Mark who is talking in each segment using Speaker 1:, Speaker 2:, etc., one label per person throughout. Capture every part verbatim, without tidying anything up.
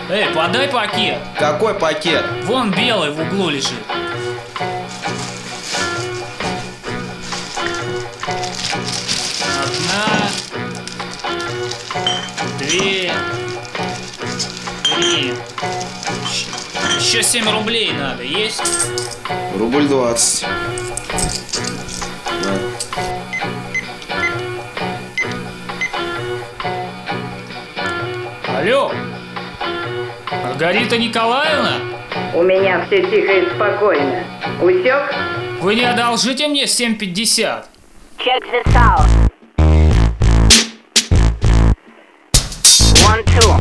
Speaker 1: Эй, подай пакет.
Speaker 2: Какой пакет?
Speaker 1: Вон белый в углу лежит. Одна, две, три. Еще семь рублей надо, есть?
Speaker 2: Рубль двадцать. Да.
Speaker 1: Алло, Маргарита Николаевна?
Speaker 3: У меня все тихо и спокойно. Усек?
Speaker 1: Вы не одолжите мне семь пятьдесят?
Speaker 3: Check this out. One, two.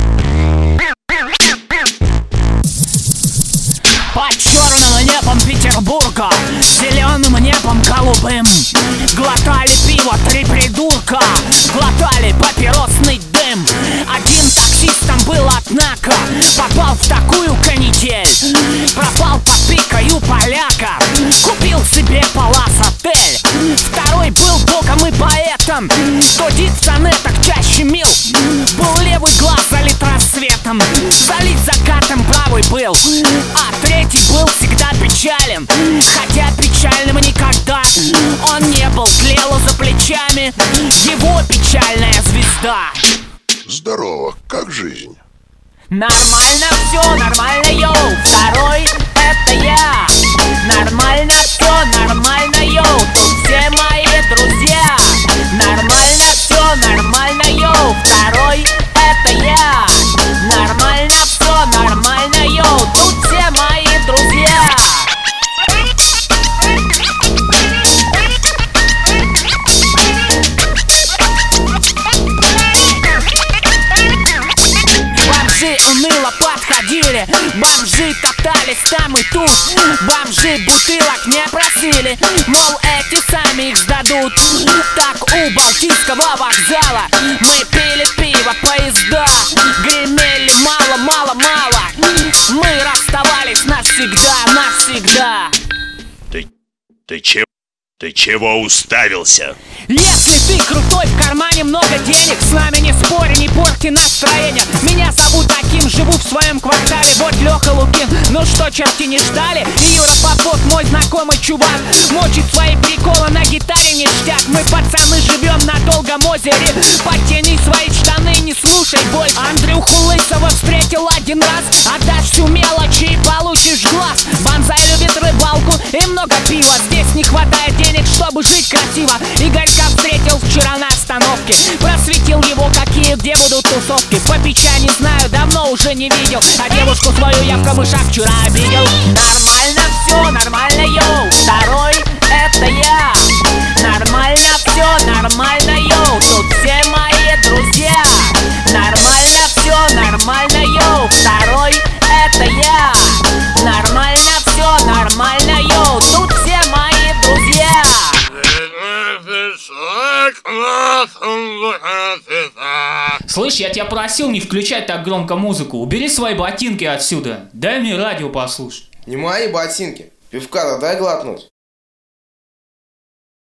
Speaker 4: Под черным небом Петербурга, зеленым небом голубым, глотали пиво три придурка, глотали папиросный дым. Один таксистом был, однако, попал в такую канитель, пропал под пикою поляка, купил себе палас-отель. Второй был богом и поэтом, студит в сонетах чаще мил. Был левый глаз залит рассветом, залит закатом правый был. А третий был всегда печален, хотя печальным никогда он не был, тлела за плечами его печальная звезда.
Speaker 5: Здорово, как жизнь?
Speaker 4: Нормально все, нормально, йоу. Второй — это я. Нормально все, нормально, йоу. Тут все мои друзья. Нормально все, нормально, йоу. Второй — это я. Нормально все, нормально, йоу. Тут все мои друзья. Бомжи уныло подходили, бомжи топтались там и тут, бомжи бутылок не просили, мол, эти сами их сдадут. Так у Балтийского вокзала мы пили пиво, поезда гремели мало-мало-мало. Мы расставались навсегда, навсегда.
Speaker 5: Ты, ты чего? Ты чего уставился?
Speaker 4: Если ты крутой, в кармане много денег, с нами не спорь, не порти настроение. Меня зовут Аким, живу в своем квартале, вот Леха Лукин. Ну что, черти не ждали? И Юра Попов, мой знакомый чувак, мочит свои приколы на гитаре ништяк. Мы, пацаны, живем на Долгом озере, потяни свои штаны, не слушай боль. Андрюху Лысого встретил один раз, отдашь всю мелочь и получишь глаз. Бонзай любит рыбалку и много пива, здесь не хватает денег, чтобы жить красиво. Игорька встретил вчера на остановке, просветил его, какие где будут тусовки. По печа не знаю, давно уже не видел, а девушку свою я в камышах вчера обидел. Нормально все, нормально, йоу. Второй — это я. Нормально все, нормально, йоу. Тут все мои друзья. Нормально все, нормально, йоу. Второй — это я. Нормально все, нормально, йоу. Тут все мои друзья.
Speaker 1: Слышь, я тебя просил не включать так громко музыку. Убери свои ботинки отсюда. Дай мне радио послушать.
Speaker 2: Не мои ботинки. Пивка дай глотнуть.